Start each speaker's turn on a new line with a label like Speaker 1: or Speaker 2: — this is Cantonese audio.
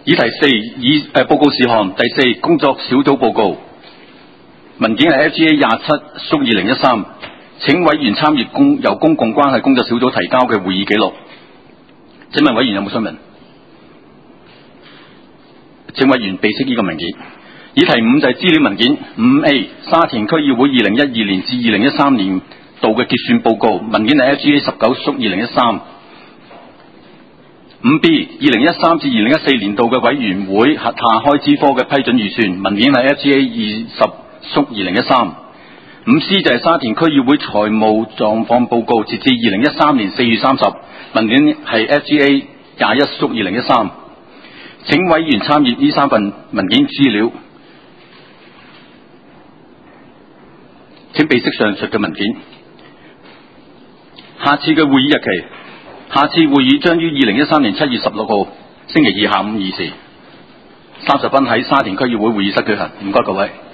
Speaker 1: 議題4報告事項第4工作小組報告文件係 FGA 27/2013，請委員參閱由公共關係工作小組提交嘅會議記錄。請問委員有冇詢問？請委員備悉呢個文件。議題5就係資料文件。5A 沙田區議會2012年至2013年度嘅結算報告文件係 FGA 19/2013。5B 2013至2014年度嘅委員會轄下開支科嘅批准預算文件係 FGA 20/2013。5C 就係沙田區議會財務狀況報告截至2013年4月30文件係 FGA 21/2013。請委員參閱呢3份文件資料。請備悉上述嘅文件。下次嘅會議日期，下次會議將於2013年7月16號星期二下午2時30分喺沙田區議會會議室舉行。唔該各位。